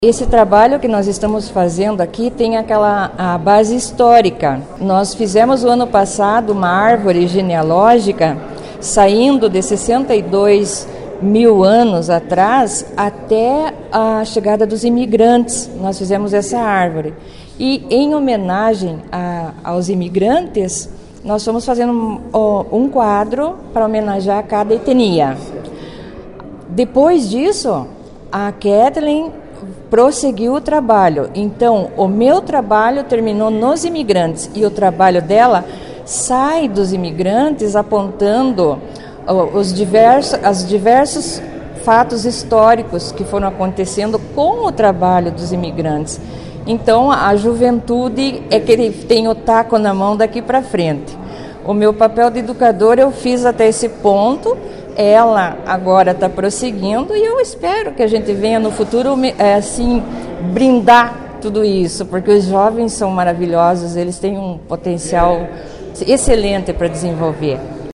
Esse trabalho que nós estamos fazendo aqui tem a base histórica. Nós fizemos o ano passado uma árvore genealógica saindo de 62 mil anos atrás até a chegada dos imigrantes. Nós fizemos essa árvore. E em homenagem aos imigrantes, nós fomos fazendo um quadro para homenagear cada etnia. Depois disso, a Kathleen prosseguiu o trabalho. Então, o meu trabalho terminou nos imigrantes e o trabalho dela sai dos imigrantes apontando os diversos fatos históricos que foram acontecendo com o trabalho dos imigrantes. Então, a juventude é que ele tem o taco na mão daqui para frente. O meu papel de educadora eu fiz até esse ponto. Ela agora está prosseguindo e eu espero que a gente venha no futuro assim brindar tudo isso, porque os jovens são maravilhosos, eles têm um potencial excelente para desenvolver.